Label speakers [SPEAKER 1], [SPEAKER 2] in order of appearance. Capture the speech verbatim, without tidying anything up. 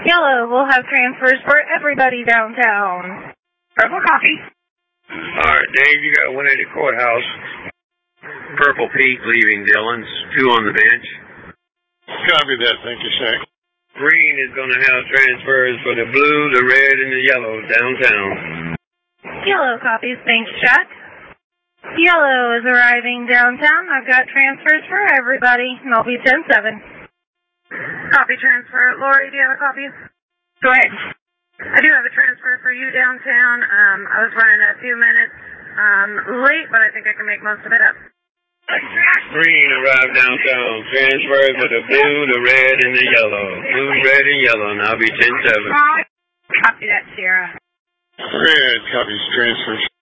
[SPEAKER 1] Yellow will have transfers for everybody downtown.
[SPEAKER 2] Purple copy.
[SPEAKER 3] All right, Dave, you got one at the courthouse. Purple Pete leaving Dillon's, two on the bench.
[SPEAKER 4] Copy that, thank you, sir.
[SPEAKER 3] Green is going to have transfers for the blue, the red, and the yellow downtown.
[SPEAKER 1] Yellow copies, thanks, Jack. Yellow is arriving downtown. I've got transfers for everybody, and I'll be ten seven.
[SPEAKER 2] Copy transfer. Lori, do you have a copy? Go ahead. I do have a transfer for you downtown. Um, I was running a few minutes um, late, but I think I can make most of it up.
[SPEAKER 3] Green arrived downtown. Transfers for the blue, the red, and the yellow. Blue, red, and yellow, and I'll be ten seven.
[SPEAKER 2] Copy that, Sierra.
[SPEAKER 4] Red copies transfers.